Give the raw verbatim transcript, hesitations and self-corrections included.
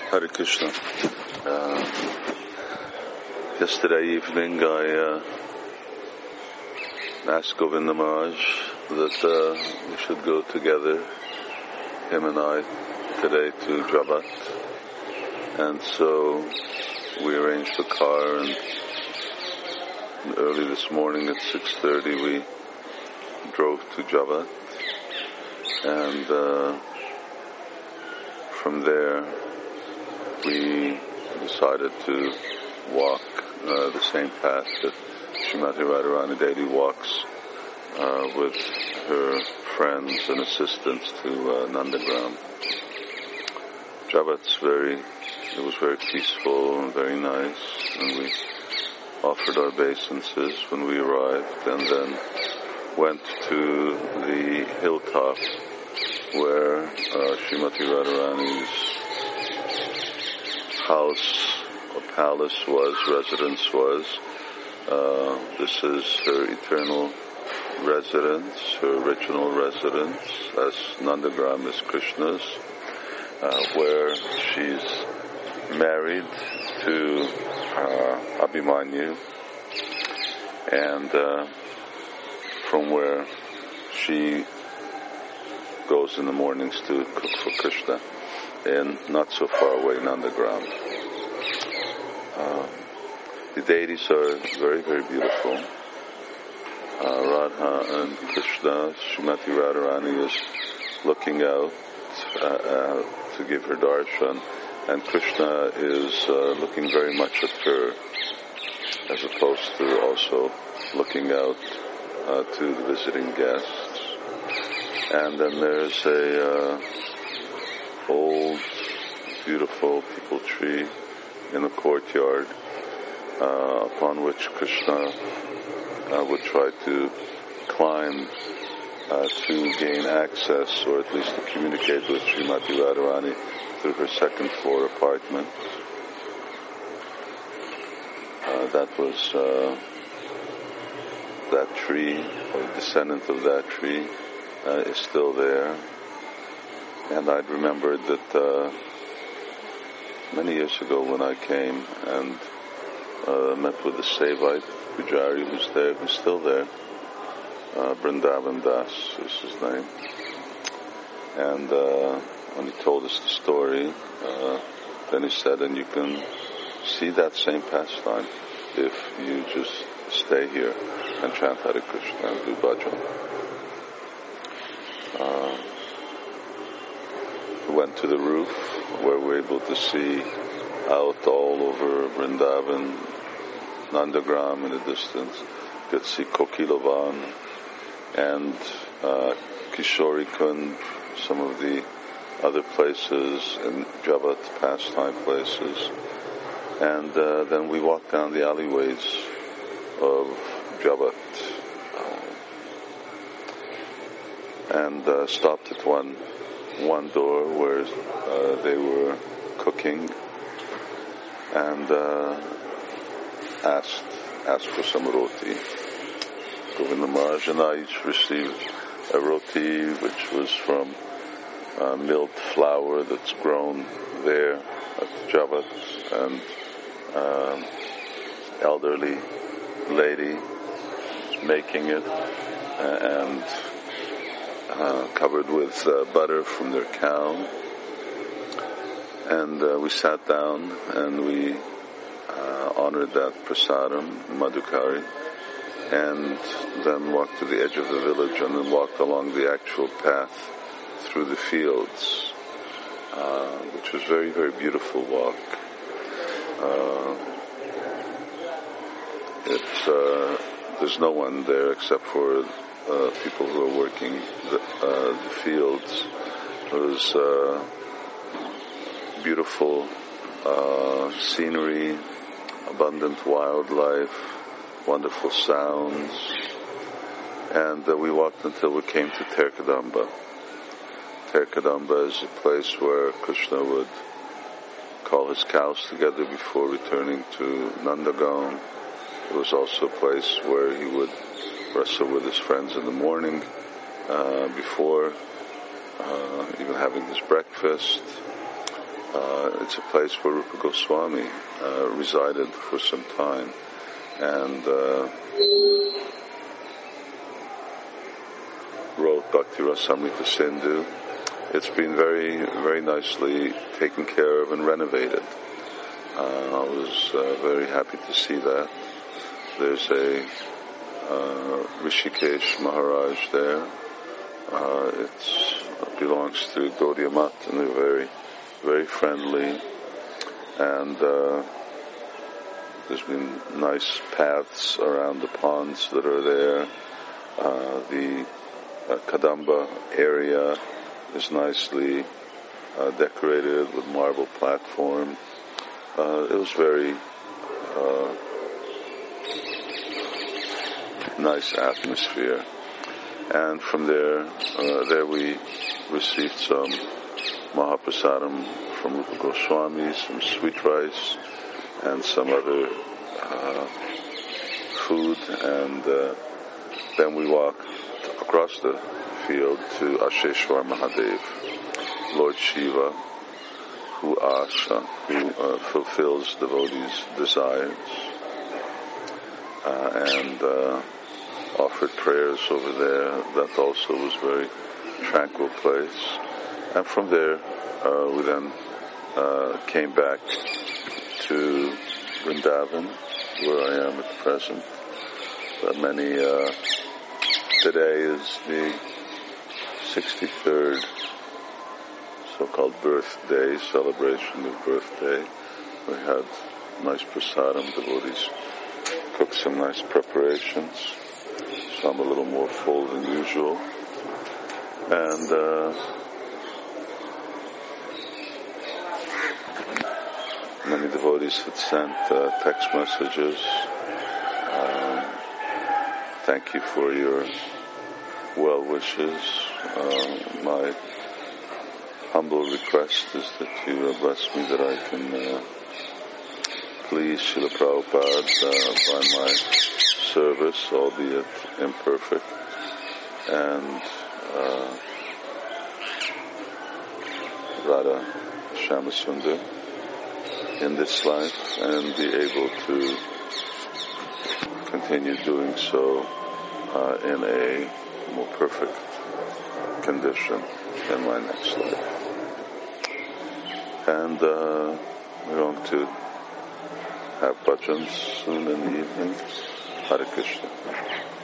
Hare Krishna. Uh, yesterday evening I uh, asked Govinda Maharaj that uh, we should go together, him and I, today to Jabat. And so we arranged a car, and early this morning at six thirty we drove to Jabat. And uh, from there we decided to walk uh, the same path that Srimati Radharani daily walks uh, with her friends and assistants to uh, Nandagram. Jabat's very, it was very peaceful and very nice, and we offered our obeisances when we arrived, and then went to the hilltop where uh, Srimati Radharani's house or palace was, residence was. Uh, this is her eternal residence, her original residence, as Nandagram is Krishna's, uh, where she's married to uh, Abhimanyu, and uh, from where she goes in the mornings to cook for Krishna in not so far away Nandagram. Uh, the deities are very, very beautiful. Uh, Radha and Krishna, Srimati Radharani is looking out uh, uh, to give her darshan, and Krishna is uh, looking very much at her, as opposed to also looking out uh, to the visiting guests. And then there's a uh, old, beautiful peepal tree in the courtyard uh, upon which Krishna uh, would try to climb uh, to gain access, or at least to communicate with Srimati Radharani through her second floor apartment. Uh, that was uh, that tree, or a descendant of that tree, uh, is still there. And I'd remembered that uh, many years ago when I came and uh, met with the Sevite Pujari who's there, who's still there, uh, Vrindavan Das is his name. And uh, when he told us the story, uh, then he said, and you can see that same pastime if you just stay here and chant Hare Krishna and do bhajan. Uh, we went to the roof where we were able to see out all over Vrindavan, Nandagram in the distance. You could see Kokilavan and uh, Kishori Kund, some of the other places in Jabat, pastime places. And uh, then we walked down the alleyways of Jabat uh, and uh, stopped at one one door where uh, they were cooking, and uh, asked asked for some roti. Govinda Maharaj and I each received a roti which was from uh, milled flour that's grown there at Jabat, and um, elderly lady making it, and uh, covered with uh, butter from their cow. And uh, we sat down and we uh, honored that prasadam, madhukari, and then walked to the edge of the village, and then walked along the actual path through the fields, uh, which was very, very beautiful walk. Uh, it's uh, there's no one there except for uh, people who are working the, uh, the fields. It was uh, beautiful uh, scenery, abundant wildlife, wonderful sounds, and uh, we walked until we came to Terkadamba. Terkadamba is a place where Krishna would call his cows together before returning to Nandagaon. It was also a place where he would wrestle with his friends in the morning uh, before uh, even having his breakfast. Uh, it's a place where Rupa Goswami uh, resided for some time, and uh, wrote Bhakti Rasamrita Sindhu. It's been very, very nicely taken care of and renovated. Uh, I was uh, very happy to see that. There's a uh, Rishikesh Maharaj there. Uh, it belongs to Gaudiya Math, and they're very, very friendly. And uh, there's been nice paths around the ponds that are there. Uh, the uh, Kadamba area is nicely uh, decorated with marble platform. Uh, it was very uh, nice atmosphere. And from there, uh, there we received some Mahaprasadam from Rupa Goswami, some sweet rice, and some other uh, food. And uh, then we walked across the field to Asheshwar Mahadev, Lord Shiva, who asha, who uh, fulfills devotees' desires, uh, and uh, offered prayers over there. That also was a very tranquil place. And from there, uh, we then uh, came back to Vrindavan, where I am at present. But many, uh, today is the sixty-third so-called birthday, celebration of birthday. We had nice prasadam, devotees cooked some nice preparations, so I'm a little more full than usual. And uh, many devotees had sent uh, text messages. Um, thank you for your well wishes. Uh, my humble request is that you uh, bless me that I can uh, please Srila Prabhupada uh, by my service, albeit imperfect, and uh, Radha Shyamasundar in this life, and be able to continue doing so uh, in a more perfect condition in my next life. And uh, we're going to have bhajans soon in the evening. Hare Krishna.